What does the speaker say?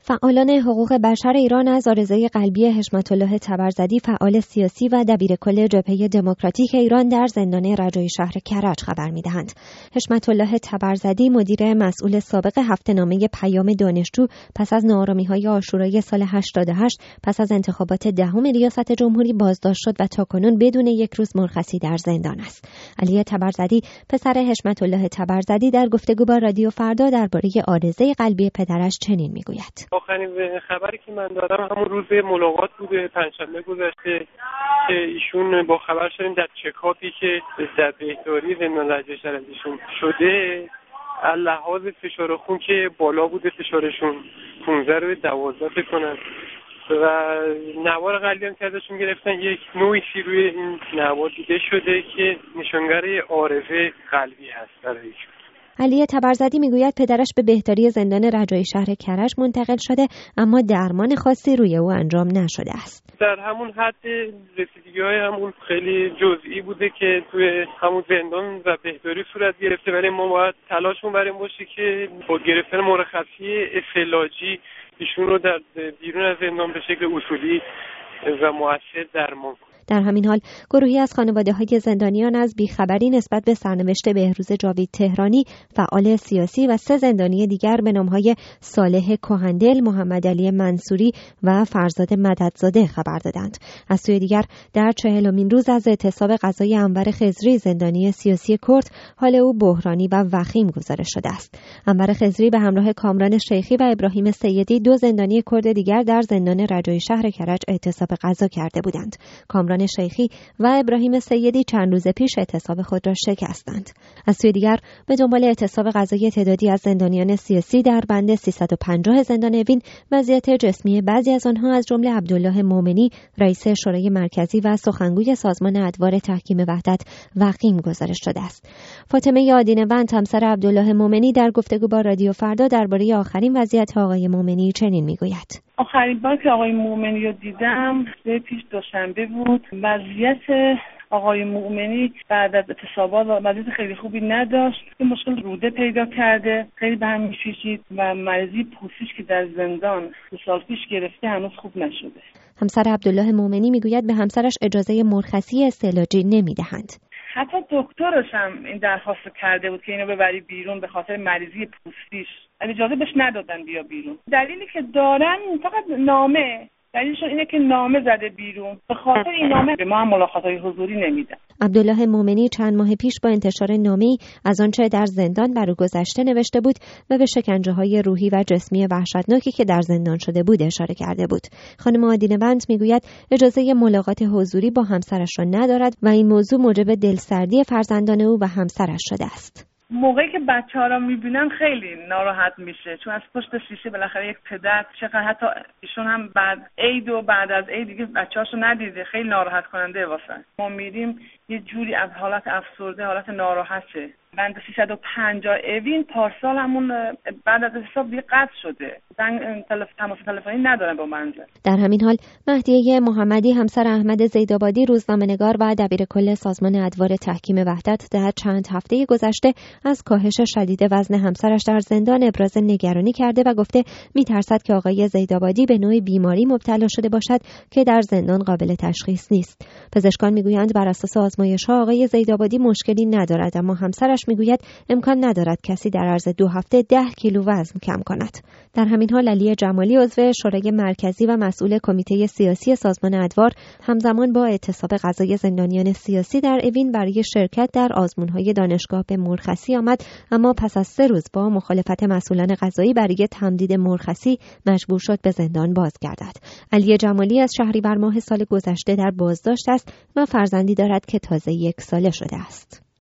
فعالان حقوق بشر ایران از عارضه قلبی حشمت الله تبرزدی، فعال سیاسی و دبیرکل جبهه دموکراتیک ایران در زندان رجایی شهر کرج خبر می‌دهند. حشمت الله تبرزدی، مدیر مسئول سابق هفته‌نامه پیام دانشجو، پس از ناآرامی‌های عاشورای سال 88 پس از انتخابات دهم ریاست جمهوری بازداشت شد و تاکنون بدون یک روز مرخصی در زندان است. علی تبرزدی، پسر حشمت الله تبرزدی، در گفتگو با رادیو فردا درباره عارضه قلبی پدرش چنین می‌گوید: آخرین خبری که من دارم همون روز ملاقات بوده، پنجشنبه گذشته، که ایشون با خبر شدیم در چکاپی که در بهداری زندان رجایی شهر ایشون شده، لحاظ فشار خون که بالا بوده، فشارشون 15/12 بکنن و نوار قلبی هم که ازشون گرفتن، یک نوعی روی این نوار دیده شده که نشانگر عارضه قلبی هست برای ایشون. علی تبرزدی میگوید پدرش به بهداری زندان رجایی شهر کرج منتقل شده، اما درمان خاصی روی او انجام نشده است. در همون حد رسیدگی‌های همون خیلی جزئی بوده که توی همون زندان و بهداری صورت گرفته، ولی ما باید تلاشمون بر این باشه که با گرفتن مرخصی استعلاجی ایشون رو در بیرون از زندان به شکل اصولی و مؤثر درمان کنیم. در همین حال گروهی از خانواده‌های زندانیان از بیخبری نسبت به سرنوشت بهروز جاوید تهرانی، فعال سیاسی، و 3 زندانی دیگر به نام‌های صالح کهندل، محمد علی منصوری و فرزاد مددزاده خبر دادند. از سوی دیگر در 40مین روز از اعتصاب قضای انور خضری، زندانی سیاسی کرد، حال او بحرانی و وخیم گزارش شده است. انور خضری به همراه کامران شیخی و ابراهیم سیدی، 2 زندانی کرد دیگر، در زندان رجایی شهر کرج اعتصاب قضا کرده بودند. کامران شیخی و ابراهیم سیدی چند روز پیش اعتصاب خود را شکستند. از سوی دیگر به دنبال اعتصاب قضایی تعدادی از زندانیان سیاسی در بند 350 زندان اوین، وضعیت جسمی بعضی از آنها از جمله عبدالله مومنی، رئیس شورای مرکزی و سخنگوی سازمان ادوار تحکیم وحدت، وخیم گزارش شده است. فاطمه آدینوند، همسر عبدالله مومنی، در گفتگو با رادیو فردا درباره آخرین وضعیت آقای مومنی چنین میگوید: آخرین بار که آقای مومنی رو دیدم پیش دوشنبه بود. وضعیت آقای مومنی بعد از اعتصابات وضعیت خیلی خوبی نداشت. این مشکل روده پیدا کرده، خیلی به هم می‌پیچید و مریضی پوستیش که در زندان 2 سال پیش گرفته هنوز خوب نشده. همسر عبدالله مومنی میگوید به همسرش اجازه مرخصی استعلاجی نمیدهند. حتی دکترش هم این درخواست کرده بود که اینو ببری بیرون به خاطر مریضی پوستیش، اجازه بهش ندادن بیا بیرون. دلیلی که دارن فقط نامه، دلیلشون اینه که نامه زده بیرون، به خاطر این نامه به ما هم ملاقات‌های حضوری نمیدن. عبدالله مومنی چند ماه پیش با انتشار نامه‌ای از آنچه در زندان بر او گذشته نوشته بود و به شکنجه‌های روحی و جسمی وحشتناکی که در زندان شده بود اشاره کرده بود. خانم آدینوند میگوید اجازه ملاقات حضوری با همسرش را ندارد و این موضوع موجب دلسردی فرزندان او و همسرش شده است. موقعی که بچه‌ها رو می‌بینن خیلی ناراحت میشه، چون از پشت شیشه بالاخره یک پدر، چقدر حتی ایشون هم بعد عید و بعد از عید دیگه بچه‌هاشو ندیده، خیلی ناراحت کننده واسه ما. میریم یه جوری از حالت افسرده، حالت ناراحته. بند 350 اوین پارسال همون بعد از حساب دیگه قطع شده. تماس تلفنی ندارن با منزل. در همین حال مهدیه محمدی، همسر احمد زیدآبادی، روزنامه‌نگار و دبیرکل سازمان ادوار تحکیم وحدت، در چند هفته گذشته از کاهش شدید وزن همسرش در زندان ابراز نگرانی کرده و گفته می‌ترسد که آقای زیدآبادی به نوعی بیماری مبتلا شده باشد که در زندان قابل تشخیص نیست. پزشکان می‌گویند بر اساس آزمایش‌ها آقای زیدآبادی مشکلی ندارد، اما همسرش میگوید امکان ندارد کسی در عرض 2 هفته 10 کیلو وزن کم کند. در همین حال علی جمالی، عضو شورای مرکزی و مسئول کمیته سیاسی سازمان ادوار، همزمان با اعتصاب قضای زندانیان سیاسی در اوین برای شرکت در آزمون‌های دانشگاه به مرخصی آمد، اما پس از 3 روز با مخالفت مسئولان قضایی برای تمدید مرخصی مجبور شد به زندان بازگردد. علی جمالی از شهریور ماه سال گذشته در بازداشت است و فرزندی دارد که تازه 1 ساله شده است.